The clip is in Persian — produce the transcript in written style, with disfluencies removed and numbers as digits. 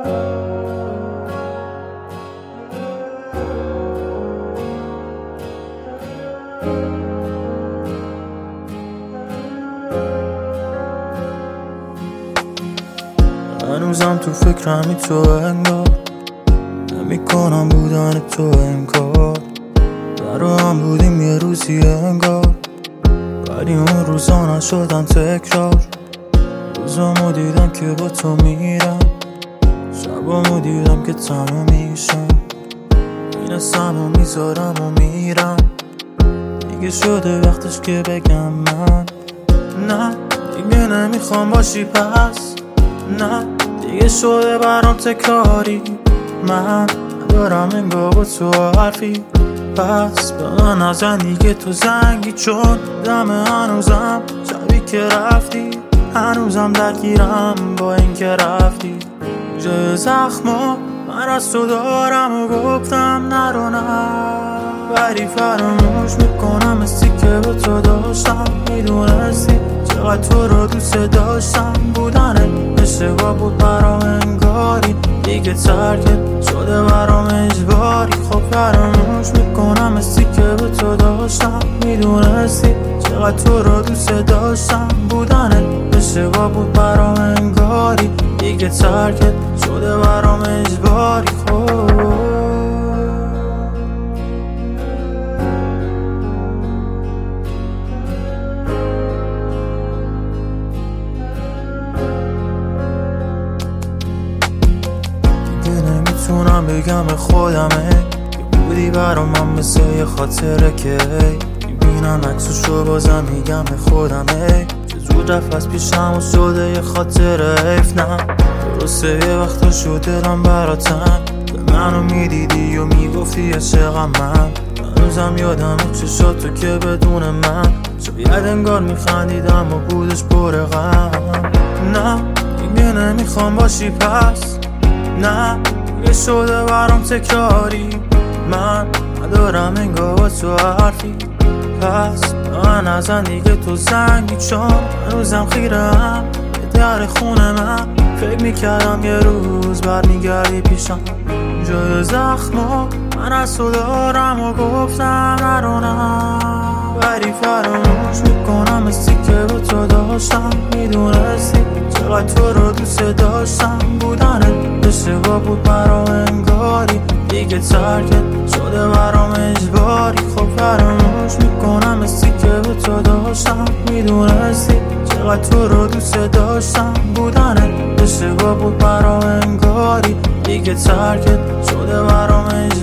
هنوزم تو فکرمی تو انگار نمی‌کنم بودن تو انکار برا هم بودیم یه روزی انگار ولی اون روزا نشدن تکرار روزامو دیدم که با تو میرم شبامو دیدم که تموم میشم میرسم و میذارم و میرم دیگه شده وقتش که بگم من نه دیگه نمیخوام باشی پس نه دیگه شده برام تکراری من ندارم انگار با تو حرفی پس به من نزن دیگه تو زنگی چون دم هنوزم شبی که رفتی هنوزم درگیرم با این که رفتی جای زخما من از تو دارم و گفتم نرو نه ولی فراموش میکنم مثی که به تو داشتم میدونستی چقدر تو رو دوست داشتم بودنه اشتباه بود برام انگاری دیگه ترکت شده برام اجباری خب فراموش میکنم مثی که به تو داشتم میدونستی چقدر تو رو دوست داشتم بودنه اشتباه بود برام انگاری دیگه ترکت شده برام اجباری خب نمیتونم بگم به خودمه که بودی برام من مثل یه خاطره که میبینم عکسشو بازم میگم به خودمه چه زود رفت از پیشم و شده یه خاطره حیف نه درسته یه وقتا شد دلم براتن به منو میدیدی و میگفتی عشقم من هنوزم یادم چشاتو که بدون من شاید انگار میخندیدم و بودش پر غم نه دیگه نمیخوام باشی پس نه دیگه شده برام تکراری من ندارم انگار با تو حرفی پس من نزن دیگه تو زنگی چون هنوزم خیرم به در خونه من فکر میکردم یه روز برمیگردی پیشم جای زخما من از تو دارم و گفتم نرو نه ولی فراموش میکنم مثی که به تو داشتم میدونستی چقدر تو رو دوست داشتم بودنه اشتباه بود برام انگاری دیگه ترکت شده برام اجباری خب فراموش میکنم مثی که به تو داشتم میدونستی چقدر تو رو دوست داشتم بودنه اشتباه بود برام انگاری دیگه ترکت شده برام اجباری